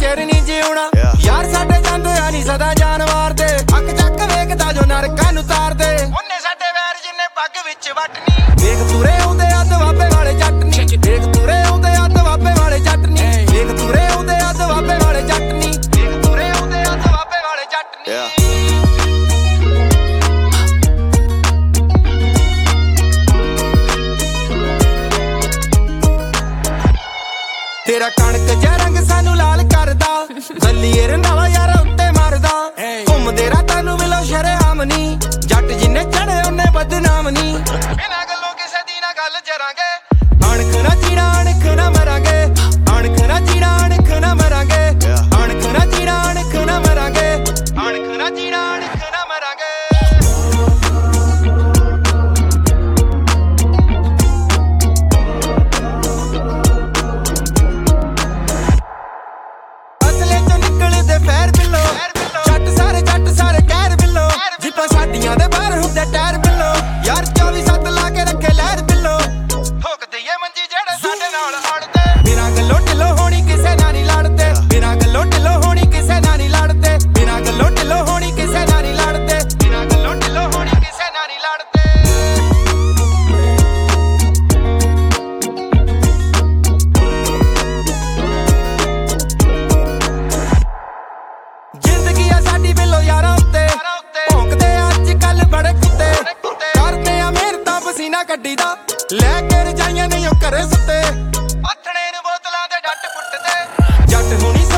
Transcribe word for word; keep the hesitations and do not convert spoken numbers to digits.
ਫੇਰ ਨੀ ਜਿਉਣਾ ਯਾਰ ਸਾਡੇ ਜਾਂਦੇ ਆ ਨੀ ਸਦਾ ਜਾਨਵਾਰ ਦੇ ਅੱਖ ਚੱਕ ਵੇਖਦਾ ਜੋ ਨਰਕਾਂ ਨੂੰ ਤਾਰਦੇ ਉਹਨੇ ਸਾਡੇ ਵੈਰ ਜਿੰਨੇ ਪੱਗ ਵਿੱਚ ਵੱਟਣੀ ਵੇਖ ਤੁਰੇ ਆਉਂਦੇ ਆ ਦਵਾਬੇ ਵਾਲੇ ਜੱਟ ਨੀ ਵੇਖ ਤੁਰੇ ਆਉਂਦੇ ਆ ਦਵਾਬੇ ਵਾਲੇ ਜੱਟ ਨੀ ਵੇਖ ਤੁਰੇ ਆਉਂਦੇ ਆ ਦਵਾਬੇ ਵਾਲੇ ਜੱਟ ਨੀ ਵੇਖ ਤੁਰੇ ਆਉਂਦੇ ਆ ਦਵਾਬੇ ਵਾਲੇ ਜੱਟ ਨੀ ਤੇਰਾ ਕਣਕ ਜਿਹਾ ਰੰਗ ਸਾਨੂੰ ਲਾਲ ਕਰਦਾ ਗੱਲੀਏ ਰੰਧਾਵਾ ਯਾਰ ਉੱਤੇ ਮਾਰਦਾ ਘੁੰਮਦੇ ਰਾਤਾਂ ਨੂੰ ਮਿਲੋ ਸ਼ਰੇਆਮ ਨੀ ਜੱਟ ਜਿੰਨੇ ਚੜੇ ਉਹਨੇ ਬਦਨਾਮ ਨੀ ਬਿਨਾਂ ਗੱਲੋਂ ਕਿਸੇ ਦੀ ਨਾ ਗੱਲ ਜਰਾਂਗੇ ਅਣਖ ਨਾ ਜੀਣਾ ਅਣਖ ਨਾ ਮਰਾਂਗੇ ਅਣਖ ਨਾ ਜੀਣਾ ਅਣਖ ਨਾ ਮਰਾਂਗੇ ਅਣਖ ਨਾ ਜੀਣਾ ਅਣਖ ਨਾ ਮਰਾਂਗੇ ਅਣਖ ਨਾ ਜੀਣਾ ਅਣਖ ਨਾ ਮਰਾਂਗੇ ਫੈਰ ਬਿੱਲੋ ਜੱਟ ਸਾਰੇ ਜੱਟ ਸਾਰੇ ਕਹਿਰ ਬਿੱਲੋ ਜਿੱਪਾਂ ਸਾਡੀਆਂ ਦੇ ਬਾਹਰ ਹੁੰਦੇ ਟਾਇਰ ਬਿੱਲੋ ਯਾਰ ਚੌਵੀ ਸੱਤ ਲਾ ਕੇ ਰੱਖੇ ਲਹਿਰ ਬਿੱਲੋ ਠੋਕ ਦਈਏ ਮੰਜੀ ਜਿਹੜੇ ਸਾਡੇ ਨਾਲ ਅੜਦੇ ਬਿਨਾਂ ਗੱਲੋਂ ਢਿੱਲੋ ਹੋਣੀ ਕਿਸੇ ਨਾਲ ਨਹੀਂ ਲੜਦੇ ਬਿਨਾਂ ਗੱਲੋਂ ਢਿੱਲੋ ਹੋਣੀ ਕਿਸੇ ਨਾਲ ਨਹੀਂ ਲੜਦੇ ਬਿਨਾਂ ਗੱਲੋਂ ਢਿੱਲੋ ਹੋਣੀ ਕਿਸੇ ਨਾਲ ਨਹੀਂ ਲੜਦੇ ਬਿਨਾਂ ਗੱਲੋਂ ਢਿੱਲੋ ਹੋਣੀ ਕਿਸੇ ਨਾਲ ਨਹੀਂ ਲੜਦੇ ਸਾਡੀ ਬਿੱਲੋ ਯਾਰਾਂ ਉੱਤੇ ਭੌਂਕਦੇ ਅੱਜ ਕੱਲ ਬੜੇ ਕੁੱਤੇ ਕਰਦੇ ਆ ਮਿਹਨਤਾਂ ਪਸੀਨਾ ਕੱਢੀ ਦਾ ਲੈ ਕੇ ਰਜਾਈਆਂ ਨਹੀਂ ਉਹ ਘਰੇ ਸੁੱਤੇ ਆਥਣੇ ਨੂੰ ਬੋਤਲਾਂ ਦੇ ਡੱਟ ਪੁੱਟਦੇ ਜੱਟ ਹੁਣੀ